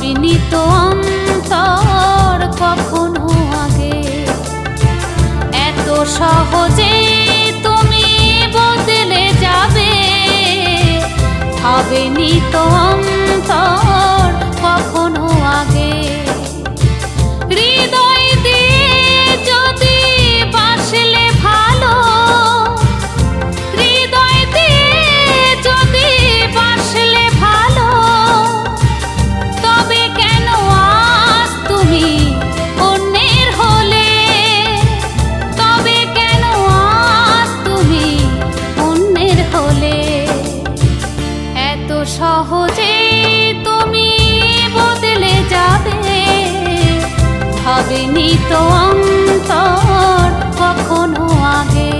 ভাবিনি তো অন্তর কখনো আগে এত সহজে তুমি বদলে যাবে। ভাবিনি তো অন্তর কখনো আগে। হৃদয় দিয়ে যদি বাসলে ভালো, হৃদয় দিয়ে যদি বাসলে ভালো, তবে কেন আজ তুমি অন্যের হলে? তবে কেন আজ তুমি অন্যের হলে? এত সহজে তুমি বদলে যাবে। ভাবিনি তো অন্তর কখনো আগে।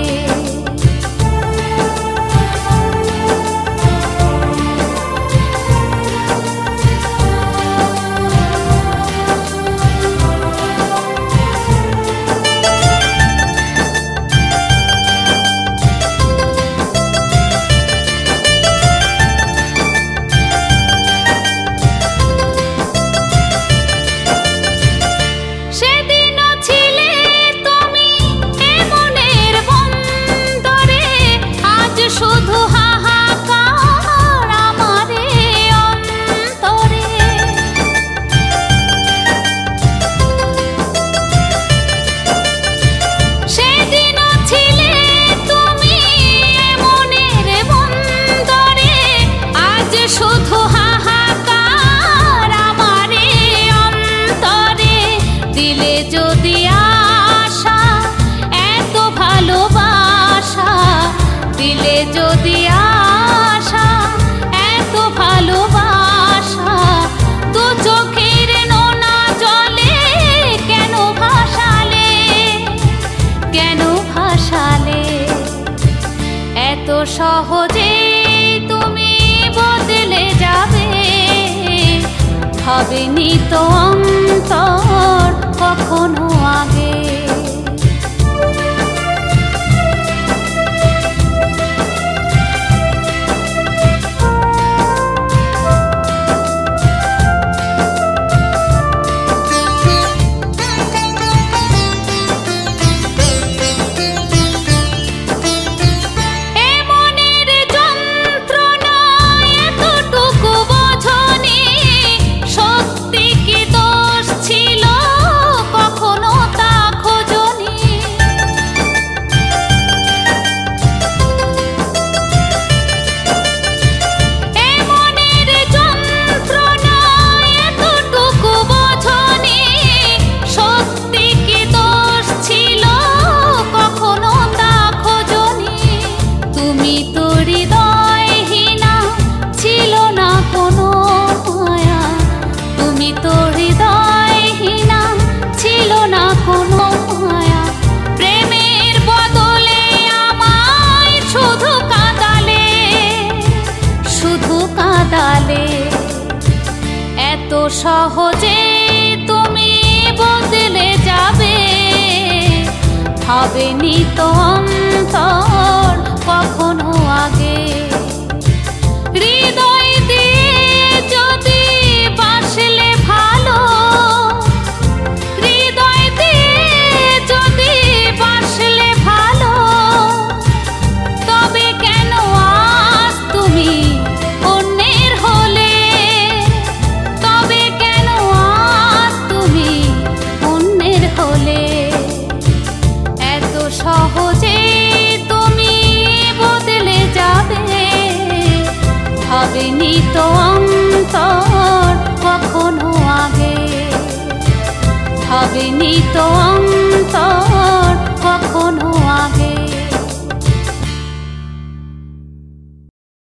দিলে যদি আশা এত ভালোবাসা, দু চোখের নোনা জলে কেন ভাসালে? কেন ভাসালে? এত সহজে তুমি বদলে যাবে। ভাবিনি তো অন্তর কখনো আগে। এত সহজে তুমি বদলে যাবে। ভাবিনি তো অন্তর কখনো আগে। হৃদয় দিয়ে যদি বাসলে ভালো, হৃদয় দিয়ে যদি বাসলে ভালো, তবে কেন আজ তুমি অন্যের হলে? তবে কেন আজ তুমি অন্যের হলে? এত সহজে তুমি বদলে যাবে। ভাবিনি তো অন্তর কখনো আগে। ভাবিনি তো অন্তর